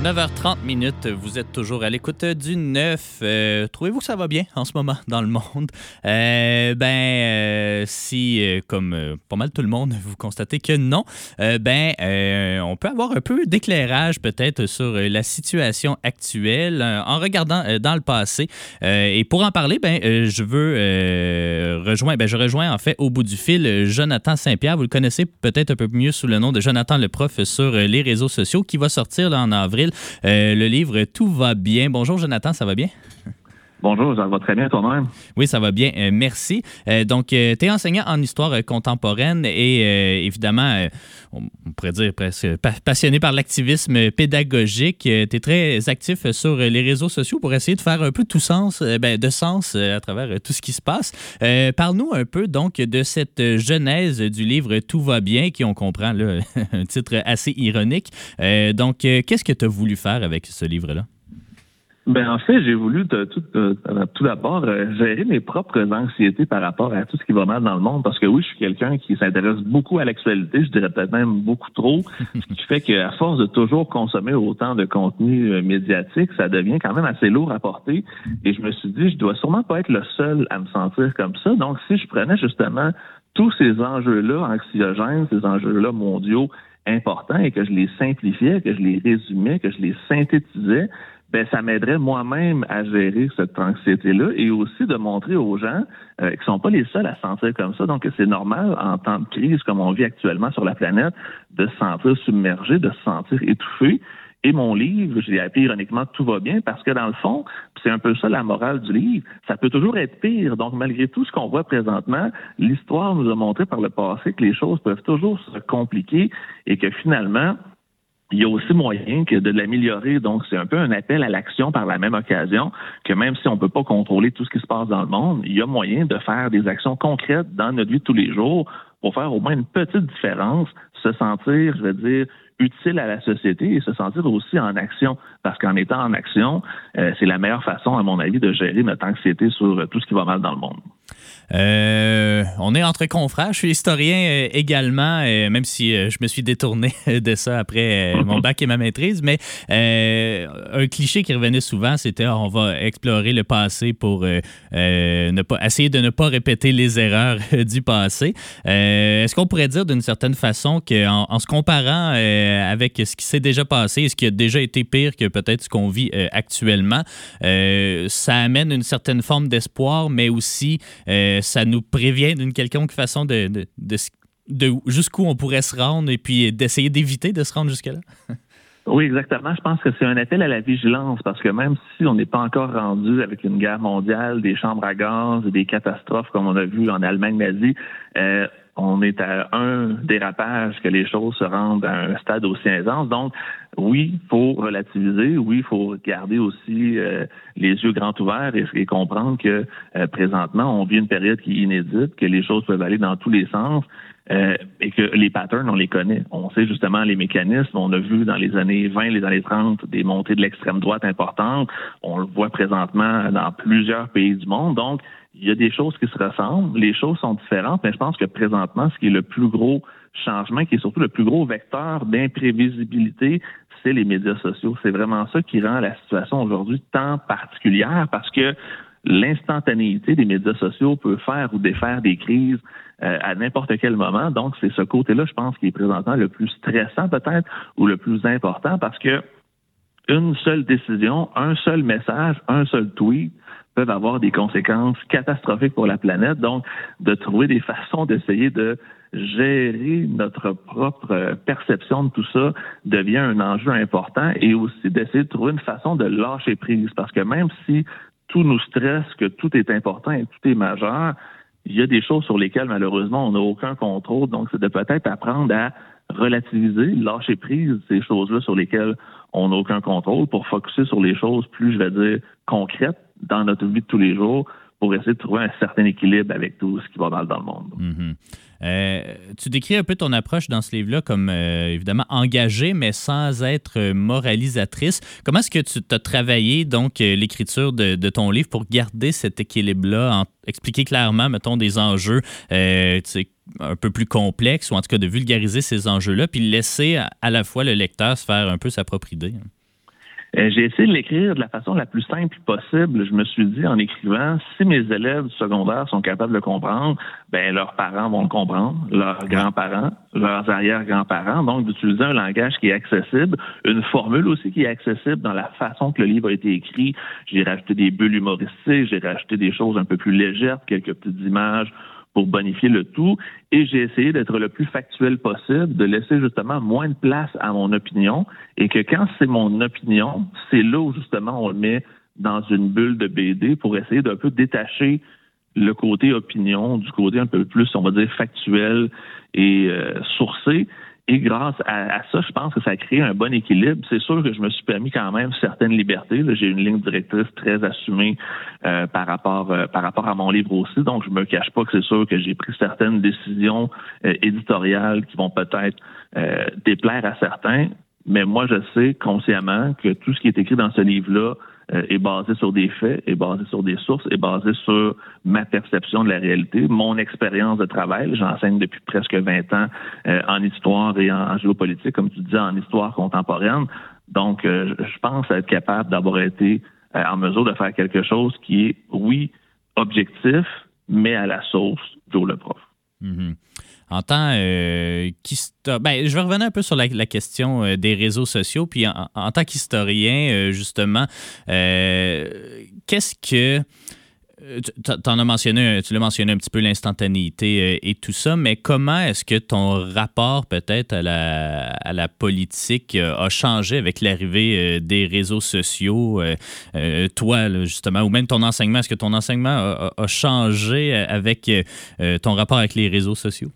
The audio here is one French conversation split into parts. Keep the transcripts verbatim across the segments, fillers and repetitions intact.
neuf heures trente minutes, vous êtes toujours à l'écoute du neuf. Euh, trouvez-vous que ça va bien en ce moment dans le monde? Euh, ben, euh, si, euh, comme euh, pas mal tout le monde, vous constatez que non, euh, ben, euh, on peut avoir un peu d'éclairage peut-être sur euh, la situation actuelle euh, en regardant euh, dans le passé. Euh, et pour en parler, ben, euh, je veux euh, rejoindre, ben, je rejoins en fait au bout du fil Jonathan Saint-Pierre. Vous le connaissez peut-être un peu mieux sous le nom de Jonathan le prof sur euh, les réseaux sociaux, qui va sortir là, en avril euh, le livre Tout va bien. Bonjour Jonathan, ça va bien? Bonjour, ça va très bien toi-même? Oui, ça va bien, euh, merci. Euh, donc, euh, tu es enseignant en histoire euh, contemporaine et euh, évidemment, euh, on, on pourrait dire presque pa- passionné par l'activisme pédagogique. Euh, tu es très actif sur les réseaux sociaux pour essayer de faire un peu tout sens, euh, ben, de sens euh, à travers euh, tout ce qui se passe. Euh, parle-nous un peu donc de cette genèse du livre Tout va bien, qui on comprend là, un titre assez ironique. Euh, donc, euh, qu'est-ce que tu as voulu faire avec ce livre-là? Ben en fait, j'ai voulu de, tout, euh, tout d'abord euh, gérer mes propres anxiétés par rapport à tout ce qui va mal dans le monde, parce que oui, je suis quelqu'un qui s'intéresse beaucoup à l'actualité, je dirais peut-être même beaucoup trop, ce qui fait qu'à force de toujours consommer autant de contenu euh, médiatique, ça devient quand même assez lourd à porter. Et je me suis dit, je dois sûrement pas être le seul à me sentir comme ça. Donc, si je prenais justement tous ces enjeux-là anxiogènes, ces enjeux-là mondiaux importants, et que je les simplifiais, que je les résumais, que je les synthétisais, ben ça m'aiderait moi-même à gérer cette anxiété-là et aussi de montrer aux gens euh, qu'ils sont pas les seuls à se sentir comme ça. Donc, c'est normal en temps de crise, comme on vit actuellement sur la planète, de se sentir submergé, de se sentir étouffé. Et mon livre, j'ai appelé ironiquement Tout va bien, parce que dans le fond, c'est un peu ça la morale du livre, ça peut toujours être pire. Donc, malgré tout ce qu'on voit présentement, l'histoire nous a montré par le passé que les choses peuvent toujours se compliquer et que finalement, il y a aussi moyen que de l'améliorer. Donc, c'est un peu un appel à l'action par la même occasion, que même si on ne peut pas contrôler tout ce qui se passe dans le monde, il y a moyen de faire des actions concrètes dans notre vie de tous les jours pour faire au moins une petite différence, se sentir, je vais dire, utile à la société et se sentir aussi en action. Parce qu'en étant en action, euh, c'est la meilleure façon, à mon avis, de gérer notre anxiété sur tout ce qui va mal dans le monde. Euh, on est entre confrères. Je suis historien euh, également, euh, même si euh, je me suis détourné de ça après euh, mon bac et ma maîtrise. Mais euh, un cliché qui revenait souvent, c'était on va explorer le passé pour euh, euh, ne pas essayer de ne pas répéter les erreurs du passé. Euh, est-ce qu'on pourrait dire d'une certaine façon qu'en en se comparant euh, avec ce qui s'est déjà passé et ce qui a déjà été pire que peut-être ce qu'on vit euh, actuellement, euh, ça amène une certaine forme d'espoir, mais aussi euh, ça nous prévient d'une quelconque façon de, de, de, de jusqu'où on pourrait se rendre et puis d'essayer d'éviter de se rendre jusque-là? Oui, exactement. Je pense que c'est un appel à la vigilance parce que même si on n'est pas encore rendu avec une guerre mondiale, des chambres à gaz, des catastrophes comme on a vu en Allemagne nazie, euh, on est à un dérapage que les choses se rendent à un stade aussi intense. Donc, oui, il faut relativiser. Oui, il faut garder aussi euh, les yeux grands ouverts et, et comprendre que euh, présentement, on vit une période qui est inédite, que les choses peuvent aller dans tous les sens. Euh, et que les patterns, on les connaît. On sait justement les mécanismes. On a vu dans les années vingt, les années trente, des montées de l'extrême droite importantes. On le voit présentement dans plusieurs pays du monde. Donc, il y a des choses qui se ressemblent. Les choses sont différentes, mais je pense que présentement, ce qui est le plus gros changement, qui est surtout le plus gros vecteur d'imprévisibilité, c'est les médias sociaux. C'est vraiment ça qui rend la situation aujourd'hui tant particulière parce que l'instantanéité des médias sociaux peut faire ou défaire des crises euh, à n'importe quel moment. Donc, c'est ce côté-là, je pense, qui est présentement le plus stressant peut-être ou le plus important parce que une seule décision, un seul message, un seul tweet peuvent avoir des conséquences catastrophiques pour la planète. Donc, de trouver des façons d'essayer de gérer notre propre perception de tout ça devient un enjeu important et aussi d'essayer de trouver une façon de lâcher prise parce que même si tout nous stresse, que tout est important et tout est majeur, il y a des choses sur lesquelles, malheureusement, on n'a aucun contrôle. Donc, c'est de peut-être apprendre à relativiser, lâcher prise ces choses-là sur lesquelles on n'a aucun contrôle pour focusser sur les choses plus, je vais dire, concrètes dans notre vie de tous les jours pour essayer de trouver un certain équilibre avec tout ce qui va mal dans le monde. Mm-hmm. Euh, tu décris un peu ton approche dans ce livre-là comme, euh, évidemment, engagée, mais sans être moralisatrice. Comment est-ce que tu as travaillé, donc, euh, l'écriture de, de ton livre pour garder cet équilibre-là, en, expliquer clairement, mettons, des enjeux euh, tu sais, un peu plus complexes, ou en tout cas de vulgariser ces enjeux-là, puis laisser à, à la fois le lecteur se faire un peu sa propre idée? Euh, j'ai essayé de l'écrire de la façon la plus simple possible. Je me suis dit, en écrivant, si mes élèves du secondaire sont capables de le comprendre, ben leurs parents vont le comprendre, leurs grands-parents, leurs arrière-grands-parents. Donc, d'utiliser un langage qui est accessible, une formule aussi qui est accessible dans la façon que le livre a été écrit. J'ai rajouté des bulles humoristiques, j'ai rajouté des choses un peu plus légères, quelques petites images pour bonifier le tout. Et j'ai essayé d'être le plus factuel possible, de laisser justement moins de place à mon opinion et que quand c'est mon opinion, c'est là où justement on le met dans une bulle de B D pour essayer d'un peu détacher le côté opinion du côté un peu plus, on va dire, factuel et euh, sourcé. Et grâce à, à ça, je pense que ça a créé un bon équilibre. C'est sûr que je me suis permis quand même certaines libertés. Là, j'ai une ligne directrice très assumée euh, par rapport euh, par rapport à mon livre aussi. Donc, je me cache pas que c'est sûr que j'ai pris certaines décisions euh, éditoriales qui vont peut-être euh, déplaire à certains. Mais moi, je sais consciemment que tout ce qui est écrit dans ce livre-là euh, est basé sur des faits, est basé sur des sources, est basé sur ma perception de la réalité, mon expérience de travail. J'enseigne depuis presque vingt ans euh, en histoire et en, en géopolitique, comme tu disais, en histoire contemporaine. Donc, euh, je pense être capable d'avoir été euh, en mesure de faire quelque chose qui est, oui, objectif, mais à la sauce Joe le prof. Mm-hmm. En tant euh, qu'historien, ben, je vais revenir un peu sur la, la question euh, des réseaux sociaux. Puis en, en tant qu'historien, euh, justement, euh, qu'est-ce que tu en as mentionné, tu l'as mentionné un petit peu l'instantanéité et tout ça, mais comment est-ce que ton rapport peut-être à la, à la politique a changé avec l'arrivée des réseaux sociaux, toi là, justement, ou même ton enseignement? Est-ce que ton enseignement a, a changé avec ton rapport avec les réseaux sociaux?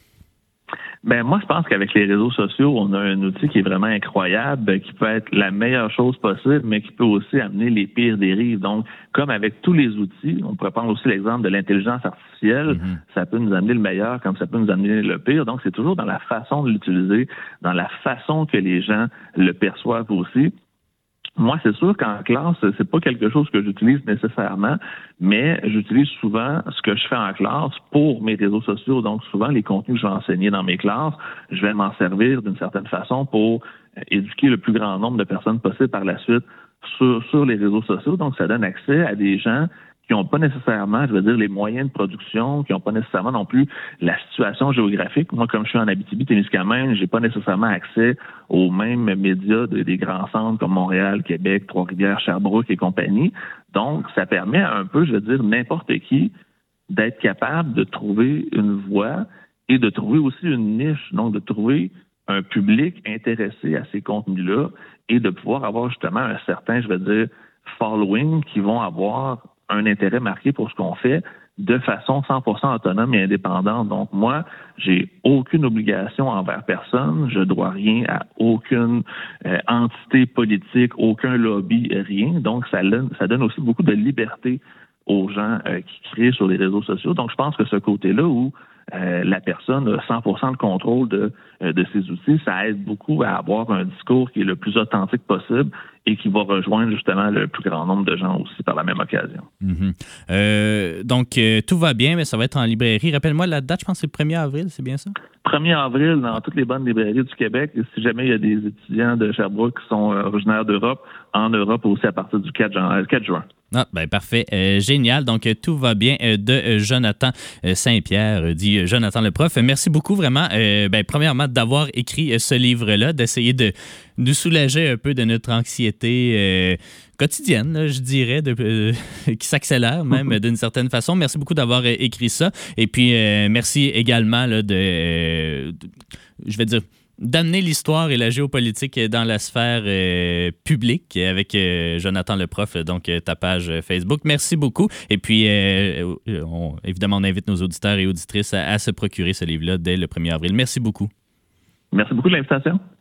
Ben moi, je pense qu'avec les réseaux sociaux, on a un outil qui est vraiment incroyable, qui peut être la meilleure chose possible, mais qui peut aussi amener les pires dérives. Donc, comme avec tous les outils, on pourrait prendre aussi l'exemple de l'intelligence artificielle, mm-hmm. ça peut nous amener le meilleur comme ça peut nous amener le pire. Donc, c'est toujours dans la façon de l'utiliser, dans la façon que les gens le perçoivent aussi. Moi, c'est sûr qu'en classe, c'est pas quelque chose que j'utilise nécessairement, mais j'utilise souvent ce que je fais en classe pour mes réseaux sociaux. Donc, souvent, les contenus que je vais enseigner dans mes classes, je vais m'en servir d'une certaine façon pour éduquer le plus grand nombre de personnes possible par la suite sur, sur les réseaux sociaux. Donc, ça donne accès à des gens qui n'ont pas nécessairement, je veux dire, les moyens de production, qui n'ont pas nécessairement non plus la situation géographique. Moi, comme je suis en Abitibi-Témiscamingue, j'ai pas nécessairement accès aux mêmes médias de, des grands centres comme Montréal, Québec, Trois-Rivières, Sherbrooke et compagnie. Donc, ça permet un peu, je veux dire, n'importe qui d'être capable de trouver une voie et de trouver aussi une niche, donc de trouver un public intéressé à ces contenus-là et de pouvoir avoir justement un certain, je veux dire, following qui vont avoir un intérêt marqué pour ce qu'on fait de façon cent pour cent autonome et indépendante. Donc, moi, j'ai aucune obligation envers personne. Je dois rien à aucune euh, entité politique, aucun lobby, rien. Donc, ça, ça donne aussi beaucoup de liberté aux gens euh, qui créent sur les réseaux sociaux. Donc, je pense que ce côté-là où euh, la personne a cent pour cent le contrôle de, euh, de ses outils, ça aide beaucoup à avoir un discours qui est le plus authentique possible et qui va rejoindre justement le plus grand nombre de gens aussi par la même occasion. Mm-hmm. Euh, donc, euh, tout va bien, mais ça va être en librairie. Rappelle-moi la date, je pense que c'est le premier avril, c'est bien ça? premier avril dans toutes les bonnes librairies du Québec. Et si jamais il y a des étudiants de Sherbrooke qui sont originaires d'Europe, en Europe aussi à partir du quatre juin. Ah, ben parfait. Euh, génial. Donc, euh, tout va bien euh, de euh, Jonathan euh, Saint-Pierre, euh, dit euh, Jonathan le prof. Merci beaucoup vraiment, euh, ben, premièrement, d'avoir écrit euh, ce livre-là, d'essayer de nous soulager un peu de notre anxiété euh, quotidienne, là, je dirais, de, euh, qui s'accélère même d'une certaine façon. Merci beaucoup d'avoir euh, écrit ça. Et puis, euh, merci également là, de, euh, de, je vais dire, d'amener l'histoire et la géopolitique dans la sphère euh, publique avec euh, Jonathan le prof, donc euh, ta page Facebook. Merci beaucoup. Et puis, euh, on, évidemment, on invite nos auditeurs et auditrices à, à se procurer ce livre-là dès le premier avril. Merci beaucoup. Merci beaucoup de l'invitation.